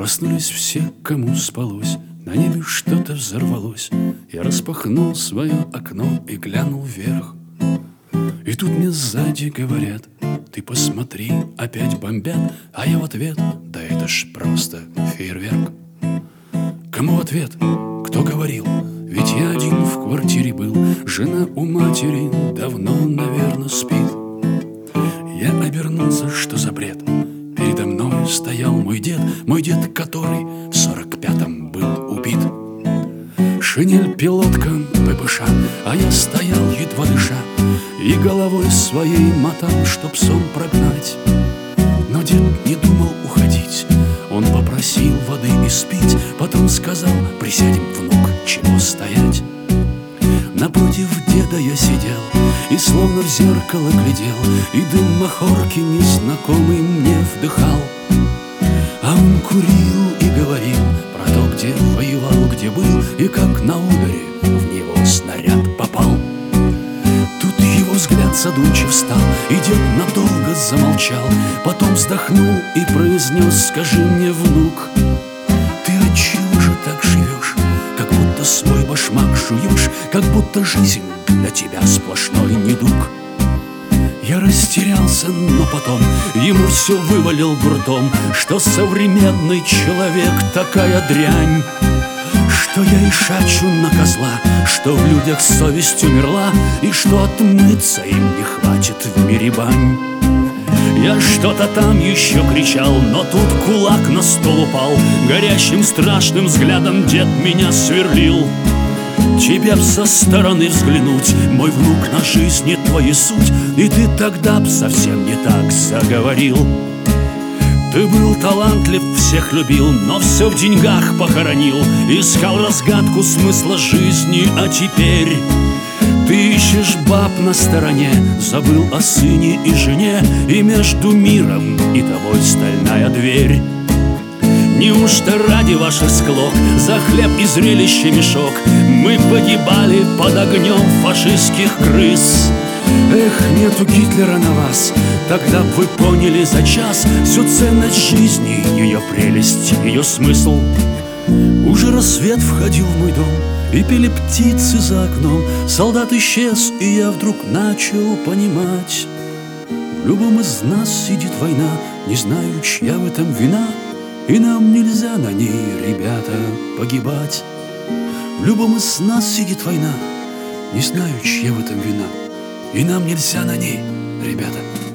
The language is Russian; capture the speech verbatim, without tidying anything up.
Проснулись все, кому спалось, на небе что-то взорвалось. Я распахнул свое окно и глянул вверх. И тут мне сзади говорят: ты посмотри, опять бомбят. А я в ответ: да это ж просто фейерверк. Кому в ответ? Кто говорил? Ведь я один в квартире был. Жена у матери давно, наверное, спит. Я обернулся, что за бред? Передо мной стоял мой дед, мой дед, который в сорок пятом был убит. Шинель пилотка ППШ, а я стоял, едва дыша, и головой своей мотал, чтоб сон прогнать. Но дед не думал уходить, он попросил воды испить, потом сказал: присядем, внук, чего стоять. Напротив деда я сидел и словно в зеркало глядел, и дым махорки незнакомый мне вдыхал. А он курил и говорил про то, где воевал, где был, и как на ударе в него снаряд попал. Тут его взгляд задумчив стал, и дед надолго замолчал, потом вздохнул и произнес: скажи мне, внук, ты отчего же так живешь, как будто свой башмак жуешь, как будто жизнь для тебя сплошной недуг? Я растерялся, но потом ему все вывалил грудом, что современный человек такая дрянь, что я и шачу на козла, что в людях совесть умерла, и что отмыться им не хватит в мире бань. Я что-то там еще кричал, но тут кулак на стол упал, горящим страшным взглядом дед меня сверлил. Тебе б со стороны взглянуть, мой внук, на жизни твоей суть, и ты тогда б совсем не так заговорил. Ты был талантлив, всех любил, но все в деньгах похоронил, искал разгадку смысла жизни, а теперь ты ищешь баб на стороне, забыл о сыне и жене, и между миром и тобой стальная дверь. Неужто ради ваших склок, за хлеб и зрелище мешок, мы погибали под огнем фашистских крыс? Эх, нету Гитлера на вас, тогда б вы поняли за час всю ценность жизни, ее прелесть, ее смысл. Уже рассвет входил в мой дом, и пели птицы за окном. Солдат исчез, и я вдруг начал понимать: в любом из нас сидит война, не знаю, чья в этом вина, и нам нельзя на ней, ребята, погибать. В любом из нас сидит война, не знаю, чья в этом вина, и нам нельзя на ней, ребята,